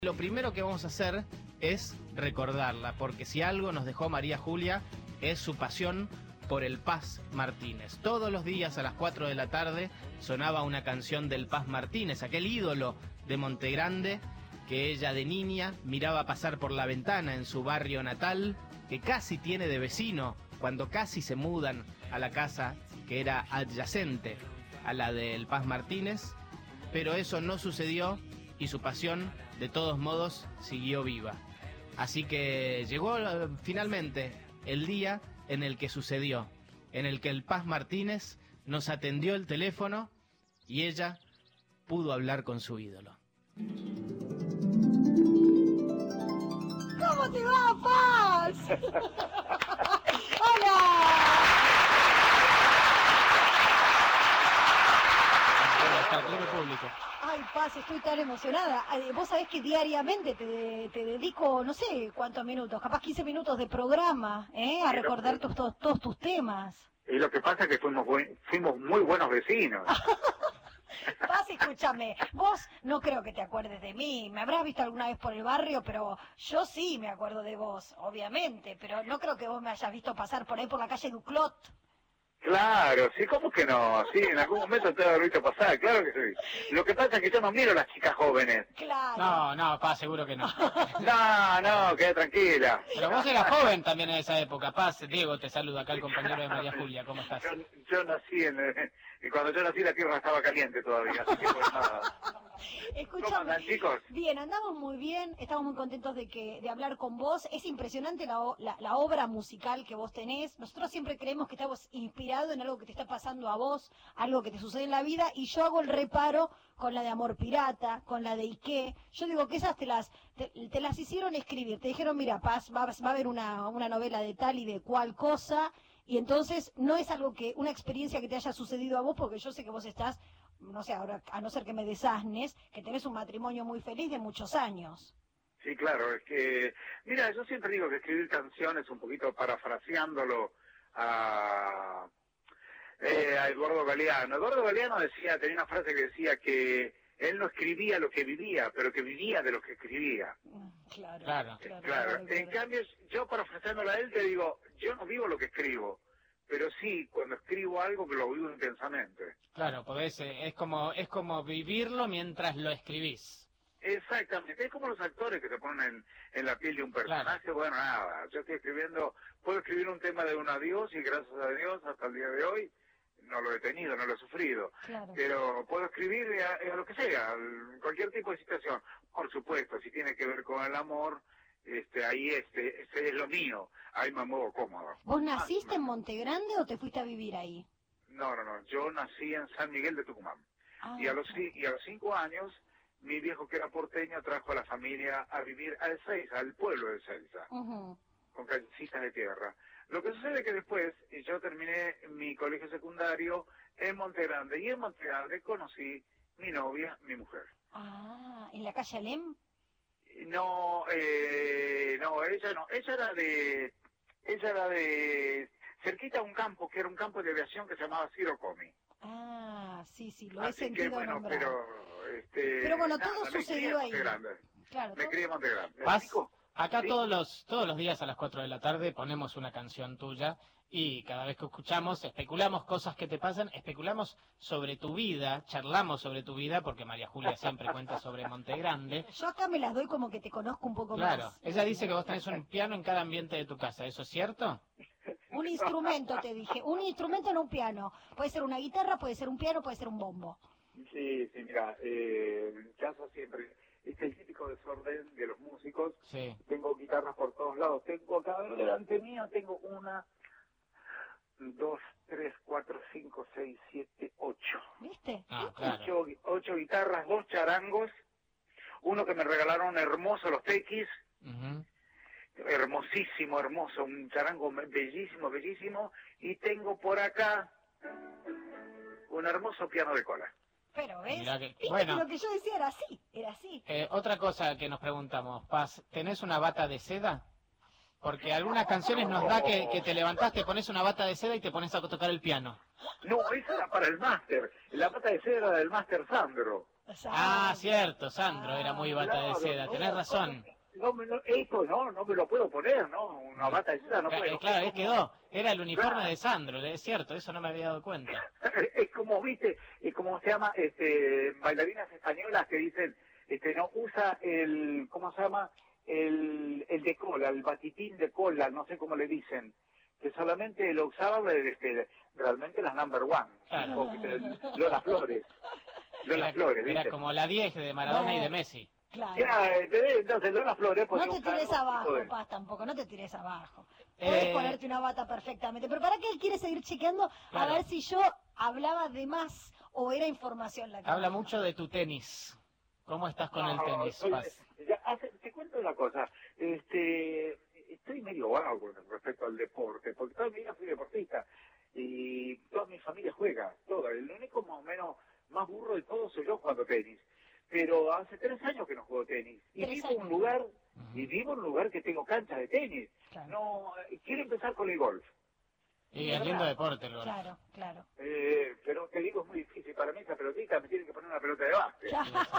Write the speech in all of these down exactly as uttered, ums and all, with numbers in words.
Lo primero que vamos a hacer es recordarla, porque si algo nos dejó María Julia es su pasión por el Paz Martínez. Todos los días a las cuatro de la tarde sonaba una canción del Paz Martínez, aquel ídolo de Montegrande que ella de niña miraba pasar por la ventana en su barrio natal, que casi tiene de vecino cuando casi se mudan a la casa que era adyacente a la del Paz Martínez, pero eso no sucedió y su pasión de todos modos siguió viva. Así que llegó uh, finalmente el día en el que sucedió, en el que el Paz Martínez nos atendió el teléfono y ella pudo hablar con su ídolo. ¿Cómo te va, Paz? ¡Hola! Para todo el público. Ay, Paz, estoy tan emocionada. Ay, vos sabés que diariamente te, te dedico, no sé cuántos minutos, capaz quince minutos de programa, ¿eh? A recordar tus, todos, todos tus temas. Y lo que pasa es que fuimos, buen, fuimos muy buenos vecinos. Paz, escúchame, vos no creo que te acuerdes de mí. Me habrás visto alguna vez por el barrio, pero yo sí me acuerdo de vos, obviamente. Pero no creo que vos me hayas visto pasar por ahí por la calle Duclot. Claro, sí, ¿cómo que no? Sí, en algún momento te he visto pasar, claro que sí. Lo que pasa es que yo no miro a las chicas jóvenes. Claro. No, no, Paz, seguro que no. No, no, queda tranquila. Pero vos eras joven también en esa época. Paz, Diego te saluda acá, el compañero de María Julia. ¿Cómo estás? Yo, yo nací en... Eh, y cuando yo nací la tierra estaba caliente todavía, así que pues nada. Escúchame. ¿Cómo andan, chicos? Bien, andamos muy bien, estamos muy contentos de que de hablar con vos. Es impresionante la, la, la obra musical que vos tenés. Nosotros siempre creemos que estamos inspirados en algo que te está pasando a vos, algo que te sucede en la vida, y yo hago el reparo con la de Amor Pirata, con la de Ike. Yo digo que esas te las te, te las hicieron escribir, te dijeron, mira, Paz, va, va a haber una, una novela de tal y de cual cosa, y entonces no es algo que, una experiencia que te haya sucedido a vos, porque yo sé que vos estás, no sé, ahora, a no ser que me desasnes, que tenés un matrimonio muy feliz de muchos años. Sí, claro, es que, mira, yo siempre digo que escribir canciones, un poquito parafraseándolo a, eh, a Eduardo Galeano. Eduardo Galeano decía, tenía una frase que decía que él no escribía lo que vivía, pero que vivía de lo que escribía. Claro, Claro, claro. Claro, claro, en claro. cambio, yo parafraseándola a él te digo, yo no vivo lo que escribo, pero sí, cuando escribo algo que lo vivo intensamente. Claro, podés, eh, es como es como vivirlo mientras lo escribís. Exactamente, es como los actores que se ponen en, en la piel de un personaje. Claro. Bueno, nada, yo estoy escribiendo, puedo escribir un tema de un adiós y gracias a Dios hasta el día de hoy no lo he tenido, no lo he sufrido, Claro. Pero puedo escribir a, a lo que sea, a cualquier tipo de situación. Por supuesto, si tiene que ver con el amor, este, ahí este, ese es lo mío, ahí me muevo cómodo. ¿Vos naciste ah, en Montegrande o te fuiste a vivir ahí? No, no, no, yo nací en San Miguel de Tucumán. Ah, y, a los, claro. y a los cinco años, mi viejo que era porteño trajo a la familia a vivir a Ezeiza, al pueblo de Ezeiza, uh-huh. con callecitas de tierra. Lo que sucede es que después yo terminé mi colegio secundario en Montegrande, y en Montegrande conocí mi novia, mi mujer. Ah, ¿en la calle Alem? No, eh, no, ella no, ella era de, ella era de, cerquita a un campo, que era un campo de aviación que se llamaba Ciro Comi. Ah, sí, sí, lo Así he sentido que, bueno, nombrar. Pero, este, pero bueno, nada, todo sucedió ahí. Claro, me crié en Montegrande. Paz, acá ¿sí? todos los todos los días a las cuatro de la tarde ponemos una canción tuya y cada vez que escuchamos especulamos cosas que te pasan, especulamos sobre tu vida, charlamos sobre tu vida, porque María Julia siempre cuenta sobre Montegrande. Yo acá me las doy como que te conozco un poco claro, más. Claro, ella dice que vos tenés un piano en cada ambiente de tu casa, ¿eso es cierto? Un instrumento, te dije, un instrumento, no un piano. Puede ser una guitarra, puede ser un piano, puede ser un bombo. Sí, sí, mira, eh, en casa siempre... Este es el típico desorden de los músicos. Sí. Tengo guitarras por todos lados. Tengo acá delante mío, tengo una, dos, tres, cuatro, cinco, seis, siete, ocho. ¿Viste? Ah, claro. Ocho, ocho guitarras, dos charangos, uno que me regalaron hermoso, los tequis. Uh-huh. Hermosísimo, hermoso, un charango bellísimo, bellísimo. Y tengo por acá un hermoso piano de cola. Pero ves, que, bueno, lo que yo decía era así, era así. Eh, otra cosa que nos preguntamos, Paz, ¿tenés una bata de seda? Porque algunas canciones nos da que, que te levantás, te pones una bata de seda y te pones a tocar el piano. No, esa era para el máster. La bata de seda era del máster Sandro. Ah, cierto, Sandro era muy bata Claro, de seda, no, tenés razón. No, no, no, esto no, no me lo puedo poner, ¿no? Una bata de seda no Claro, puedo. eh, claro, ahí quedó. Era el uniforme Claro. de Sandro, es cierto, eso no me había dado cuenta. Es como, viste, es como se llama, este, bailarinas españolas que dicen, este, no usa el, ¿cómo se llama? El, el de cola, el batitín de cola, no sé cómo le dicen, que solamente lo usaba este, realmente las number one, Claro. tipo, Lola Flores. Lola Era, Flores, era ¿viste? como la diez de Maradona y de Messi. Claro. Ya, entonces Lola Flores... No te tires abajo, de... Paz, tampoco, no te tires abajo. Puedes Eh... ponerte una bata perfectamente. Pero ¿para qué él quiere seguir chequeando Claro. a ver si yo hablaba de más o era información la que Habla hablaba? mucho de tu tenis. ¿Cómo estás con No, el tenis, soy- Paz? ya hace- te cuento una cosa, este, estoy medio vago con respecto al deporte, porque toda mi vida fui deportista y toda mi familia juega, toda. El único más o menos más burro de todos soy yo jugando tenis. Pero hace tres años que no juego tenis y Tres vivo en un años. lugar y vivo en un lugar que tengo canchas de tenis. Claro. No, eh, quiero empezar con el golf. Y es lindo deporte, el golf. Claro, claro. Eh, pero te digo, es muy difícil para mí esa pelotita, me tienen que poner una pelota de básquet.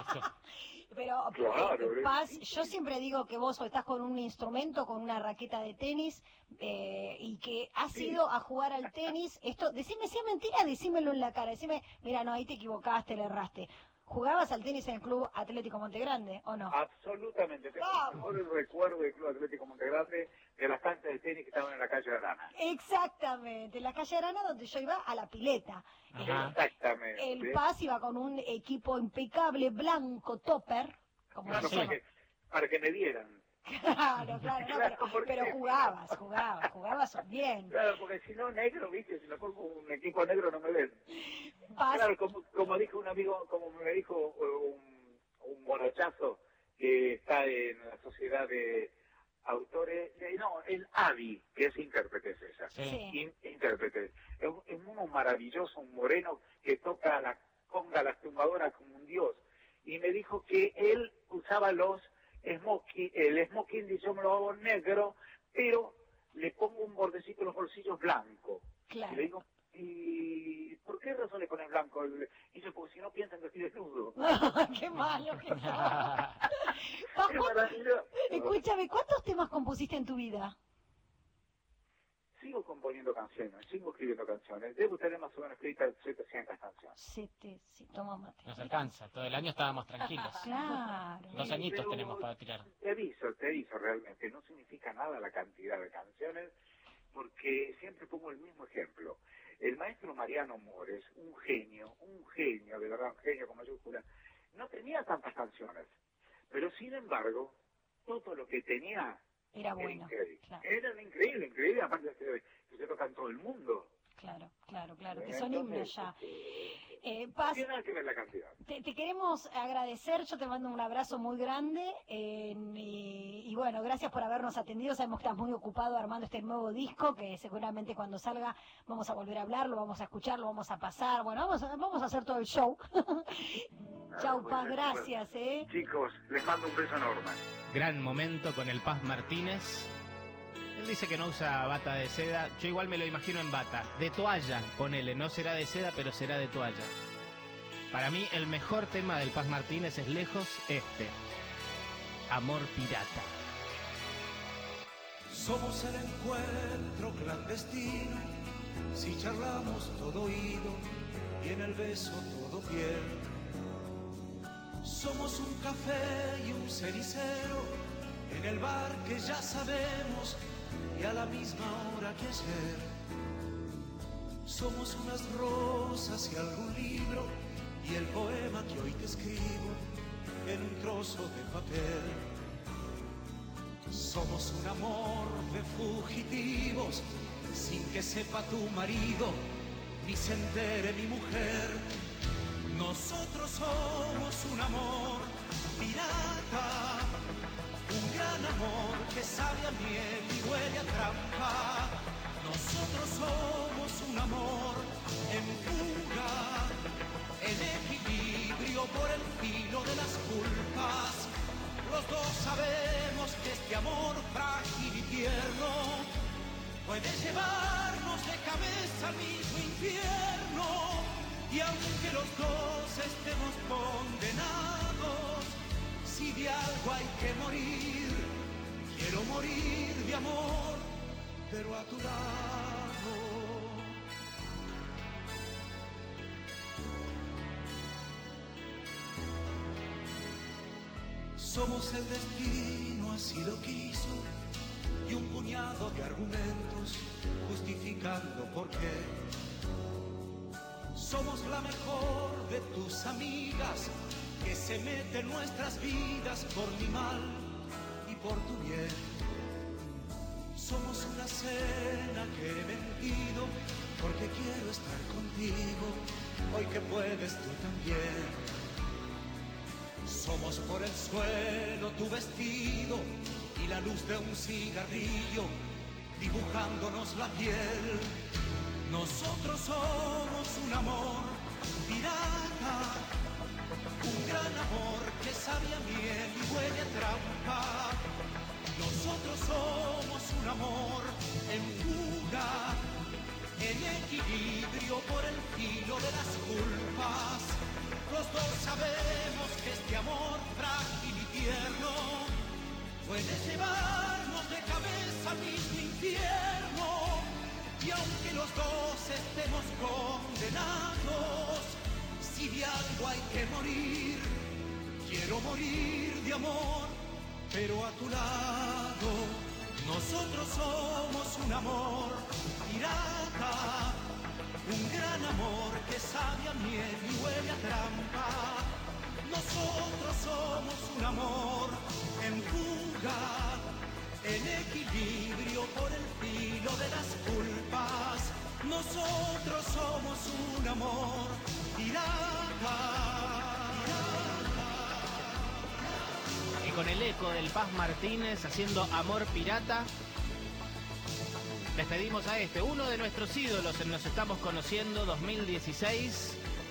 Pero, Claro, eh, es Paz, difícil. yo siempre digo que vos estás con un instrumento, con una raqueta de tenis, eh, y que has Sí. ido a jugar al tenis. Esto, decime si es mentira, decímelo en la cara. Decime, mira, no, ahí te equivocaste, le erraste. ¿Jugabas al tenis en el Club Atlético Montegrande o no? Absolutamente. Tengo Vamos. el mejor recuerdo del Club Atlético Montegrande de las canchas de tenis que estaban en la calle de Arana. Exactamente, en la calle Arana donde yo iba a la pileta. Ajá. Exactamente. El Paz iba con un equipo impecable, blanco, topper, como Claro, se para, llama. que, para que me dieran. Claro, claro, no, Claro, pero, porque- pero jugabas, jugabas, jugabas bien. Claro, porque si no, negro, viste, si me pongo un equipo negro no me ven. Paz, Claro, como, como dijo un amigo, como me dijo un, un morochazo que está en la sociedad de autores, de- no, el A V I, que es intérprete, es esa. Sí. sí. In- intérprete. Es, un- es uno maravilloso, un moreno que toca la conga, las tumbadoras como un dios. Y me dijo que él usaba los smoking, el smoking, dice, yo me lo hago negro, pero le pongo un bordecito en los bolsillos blanco. Y Claro. le digo, ¿y por qué razón le pones blanco? Y dice, porque si no piensan que estoy desnudo. Qué malo que sos. Es Paz, ¿cuánto- maravilloso. escúchame, ¿cuántos temas compusiste en tu vida? Sigo componiendo canciones, sigo escribiendo canciones. Debo tener más o menos escritas setecientas canciones. Siete, sí, toma mate. Nos alcanza, todo el año estábamos tranquilos. Claro. Dos Sí, añitos pero tenemos para tirar. Te aviso, te aviso realmente. No significa nada la cantidad de canciones, porque siempre pongo el mismo ejemplo. El maestro Mariano Mores, un genio, un genio, de verdad, un genio con mayúscula, no tenía tantas canciones. Pero sin embargo, todo lo que tenía Era era bueno. increíble. Claro, Era increíble, increíble, aparte de que, que se toca en todo el mundo. claro, claro, claro, que son Entonces, himnos ya. eh, Eh, no Paz, tiene nada que ver la cantidad. te, te queremos agradecer, yo te mando un abrazo muy grande eh, y, y bueno, gracias por habernos atendido, sabemos que estás muy ocupado armando este nuevo disco, que seguramente cuando salga vamos a volver a hablarlo, vamos a escucharlo, vamos a pasar, bueno, vamos a, vamos a hacer todo el show. Chau, Paz, gracias, eh. Chicos, les mando un beso enorme. Gran momento con el Paz Martínez. Él dice que no usa bata de seda. Yo igual me lo imagino en bata. De toalla, ponele. No será de seda, pero será de toalla. Para mí, el mejor tema del Paz Martínez es lejos este. Amor pirata. Somos el encuentro clandestino, si charlamos todo oído y en el beso todo piel. Somos un café y un cenicero en el bar que ya sabemos y a la misma hora que ayer. Somos unas rosas y algún libro y el poema que hoy te escribo en un trozo de papel. Somos un amor de fugitivos sin que sepa tu marido ni se entere mi mujer. Nosotros somos un amor pirata, un gran amor que sabe a miel y huele a trampa. Nosotros somos un amor en fuga, en equilibrio por el filo de las culpas. Los dos sabemos que este amor frágil y tierno puede llevarnos de cabeza al mismo infierno. Y aunque los dos estemos condenados, si de algo hay que morir, quiero morir de amor, pero a tu lado. Somos el destino, así lo quiso, y un puñado de argumentos justificando por qué. Somos la mejor de tus amigas, que se mete en nuestras vidas por mi mal y por tu bien. Somos una cena que he mentido, porque quiero estar contigo, hoy que puedes tú también. Somos por el suelo tu vestido y la luz de un cigarrillo dibujándonos la piel. Nosotros somos un amor pirata, un gran amor que sabe a miel y huele a trampa. Nosotros somos un amor en fuga, en equilibrio por el filo de las culpas. Los dos sabemos que este amor frágil y tierno puede llevarnos de cabeza al mismo infierno. Y aunque los dos estemos condenados, si de algo hay que morir, quiero morir de amor, pero a tu lado. Nosotros somos un amor pirata, un gran amor que sabe a miel y huele a trampa. Nosotros somos un amor en fuga, en equilibrio por el filo de las culpas. Nosotros somos un amor pirata. Y con el eco del Paz Martínez haciendo Amor Pirata, despedimos a este, uno de nuestros ídolos en Nos Estamos Conociendo dos mil dieciséis,